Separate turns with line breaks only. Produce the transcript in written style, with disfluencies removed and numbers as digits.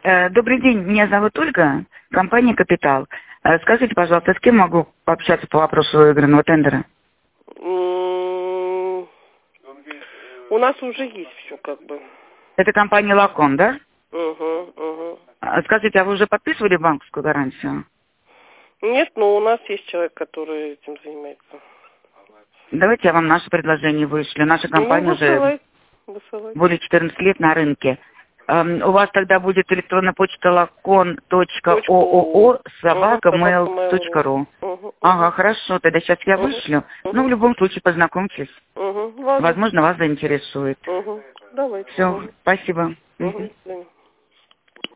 Добрый день, меня зовут Ольга, компания «Капитал». Скажите, пожалуйста, с кем могу пообщаться по вопросу выигранного тендера?
У нас уже есть все как бы.
Это компания «Лакон», да?
Угу.
Скажите, а вы уже подписывали банковскую гарантию?
Нет, но у нас есть человек, который этим занимается.
Давайте я вам наше предложение вышлю. Наша компания уже более 14 лет на рынке. У вас тогда будет электронная почта lacon.ooo@mail.ru. Ага, хорошо, тогда сейчас я вышлю. Ну, в любом случае, познакомьтесь. Возможно, вас заинтересует.
Давайте.
Все, спасибо.
До свидания.